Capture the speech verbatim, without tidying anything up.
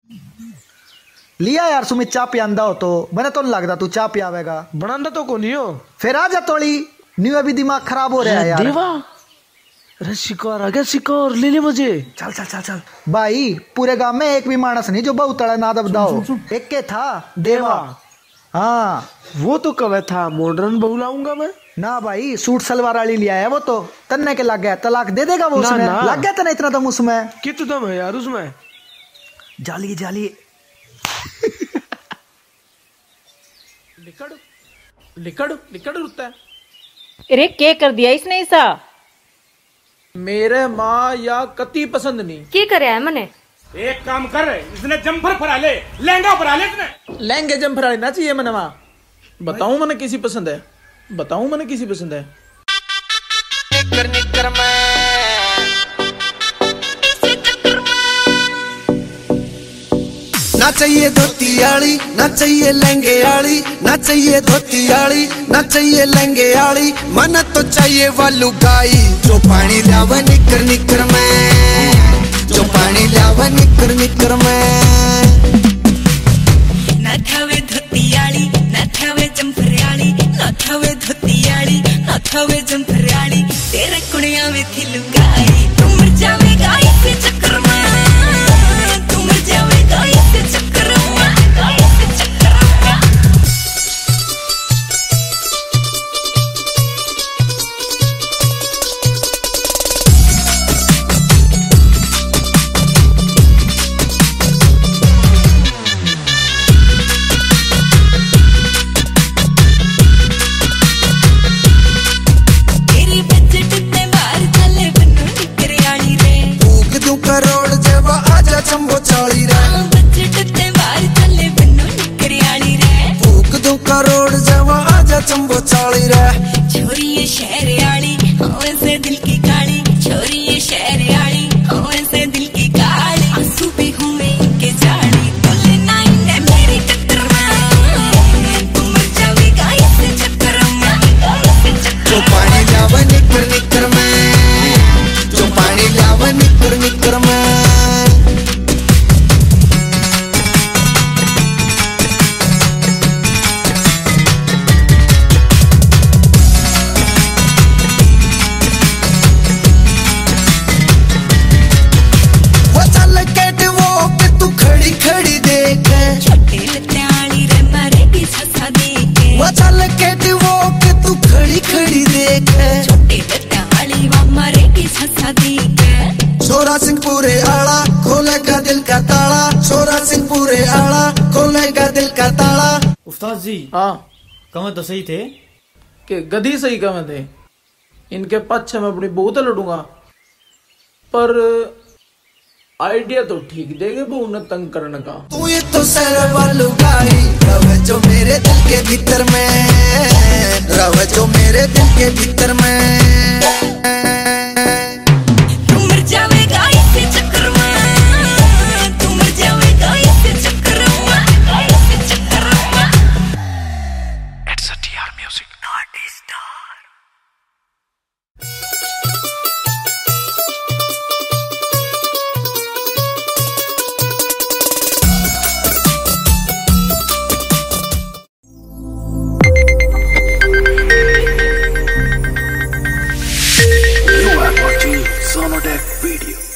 लिया यार सुमित चाह पियांदा हो तो मैंने तो नहीं लगता तू चाह पियावेगा। बनांदा तो को नहीं हो। फिर आ जा तोड़ी न्यू अभी दिमाग खराब हो रहा है यार। देवा अरे शिकार आ गया, शिकार ले ले मुझे। चल चल चल चल भाई, पूरे गांव में एक भी मानस नहीं जो बहुत तड़ा ना दबदाओ। एक के था देवा। हाँ वो तो कवे था मॉडर्न बहू लाऊंगा मैं ना भाई, सूट सलवार वाली लिया है वो तो तन्ने के लग गया, तलाक दे देगा वो उसमें। लग गया तना इतना दम उसमें। कितना दम है यार उसमें। जाली जाली लिकड़ लिकड़ लिकड़ उठता है। अरे क्या कर दिया इसने ऐसा। मेरे माँ या कति पसंद नहीं। क्या करे है मने। एक काम कर, इसने जम्फर फरा ले, लहंगा फरा ले इसने। लहंगे जम्फर लेना चाहिए मने माँ। बताऊं मने किसी पसंद है, बताऊं मने किसी पसंद है। निकर निकर ना चाहिए धोती आली, ना चाहिए लहंगे आली, ना चाहिए धोती आली, ना चाहिए लहंगे आली, मन तो चाहिए वालू गाई जो पानी लावा निकर निकर में, जो पानी लावा निकर निकर में। ना थावे धोती आली, ना थावे जम्फर आली, ना थावे धोती आली, ना थावे जम्फर आली, तेरे कुड़िया में थी लुगाई, तू मर जावेगा इस चक्कर में, तू मर जावेगा इस चक्कर में, इस चक्कर में। तेरी बजट ते बाहर चले बनो निकर आली रे, फूक दूं करोड़ जब आजा जंबो चाली रे, बजट ते बाहर चले बनो निकर आली रे, फूक दूं करोड़ जब आजा जंबो चाली रे। छोरी ये शहर आली, हवा से दिल की काली, छोरी ये शहर आली, हवा से दिल की काली, आंसू भी घूमे इनके जाली, बोले ना इन्हें मेरी टक्कर में, तू मर जावेगा इस चक्कर में, इस चक्कर जो पानी लावा निकर निकर में, जो पानी लावा निकर निकर में। वो चल के वो कि तू खड़ी खड़ी देख, छोटे लत्ते आली रे मारेगी ससा देके, वो चल के वो कि तू खड़ी खड़ी देख, छोटे लत्ते आली वा मारेगी ससा देके। छोरा सिंह पूरे आला खोलेगा दिल का ताला, छोरा सिंह पूरे आला खोलेगा दिल का ताला। उस्ताद जी हाँ कमें तो सही थे कि गधी सही कमे थे, इनके पक्ष में अपनी बहुत लड़ूंगा, पर आइडिया तो ठीक देगे वो उन्हें तंग करने का। तू ये तो सर वालू गाई रवे जो मेरे दिल के भीतर में, रवे जो मेरे दिल के भीतर में। तू मर जावेगा इस चक्कर में, तू मर जावेगा इस चक्कर में, इस चक्कर में। It's a T R Music, not a star. You are watching Sonodec Video.